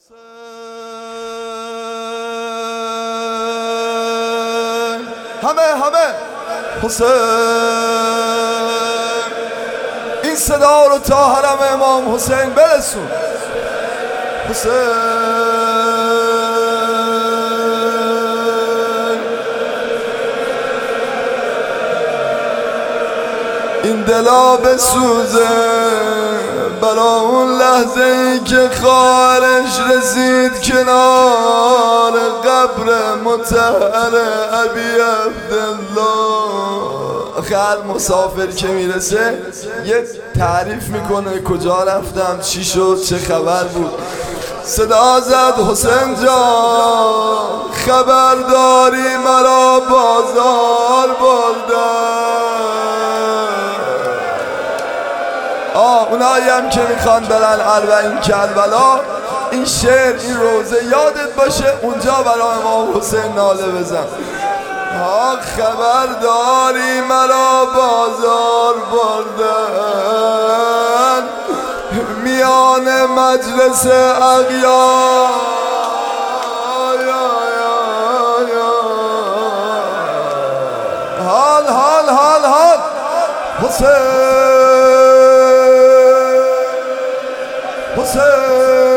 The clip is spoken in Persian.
همه حسین، این صدا رو تا حرم امام حسین برسون. حسین، این دلا بسوزه برا اون لحظه ای که خواهرش رسید کنار قبر مطهر ابی عبدالله. خیلی مسافر که میرسه یه تعریف میکنه کجا رفتم، چی شد، چه خبر بود. صدا زد حسین جان خبرداری مرا بازار بردن. اونایی هم که میخوان برن اربعین کربلا، این شعر، این روزه یادت باشه اونجا برای امام حسین ناله بزن. خبرداری مرا بازار بردن میان مجلس اغیار. حال حسین